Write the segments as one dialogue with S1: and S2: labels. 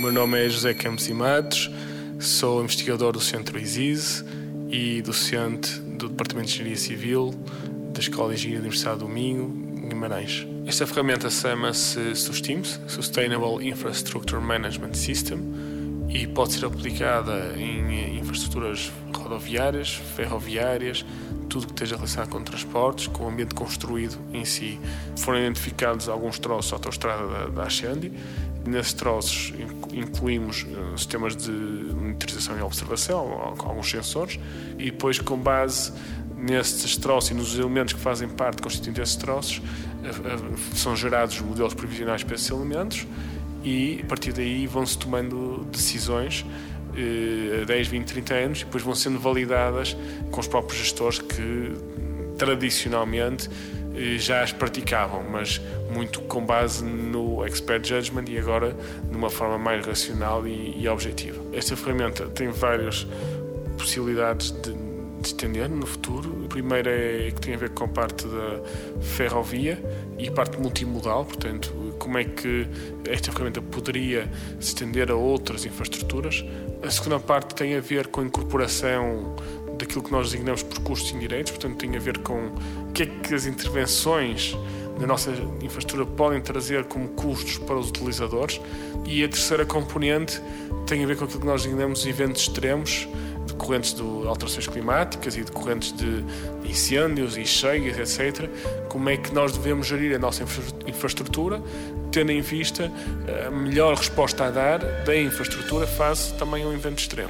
S1: meu nome é José Campos e Matos, sou investigador do Centro ISIS e docente do Departamento de Engenharia Civil da Escola de Engenharia da Universidade do Minho, em Guimarães. Esta ferramenta chama-se SUSTIMS, Sustainable Infrastructure Management System, e pode ser aplicada em infraestruturas rodoviárias, ferroviárias, tudo que esteja relacionado com transportes, com o ambiente construído em si. Foram identificados alguns troços da autoestrada da Ascendi. Nesses troços incluímos sistemas de monitorização e observação, com alguns sensores, e depois, com base nesses troços e nos elementos que fazem parte constituinte desses troços, são gerados modelos previsionais para esses elementos e, a partir daí, vão-se tomando decisões a 10, 20, 30 anos e depois vão sendo validadas com os próprios gestores que, tradicionalmente, já as praticavam, mas muito com base no expert judgment e agora de uma forma mais racional e objetiva. Esta ferramenta tem várias possibilidades de estender no futuro. A primeira é que tem a ver com a parte da ferrovia e parte multimodal, portanto, como é que esta ferramenta poderia se estender a outras infraestruturas. A segunda parte tem a ver com a incorporação daquilo que nós designamos por custos indiretos, portanto, tem a ver com o que é que as intervenções na nossa infraestrutura podem trazer como custos para os utilizadores. E a terceira componente tem a ver com aquilo que nós designamos eventos extremos, decorrentes de alterações climáticas e decorrentes de incêndios e cheias, etc. Como é que nós devemos gerir a nossa infraestrutura, tendo em vista a melhor resposta a dar da infraestrutura face também a um evento extremo.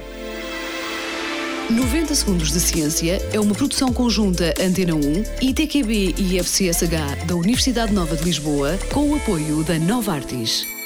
S2: 90 Segundos de Ciência é uma produção conjunta Antena 1, ITQB e FCSH da Universidade Nova de Lisboa, com o apoio da Novartis.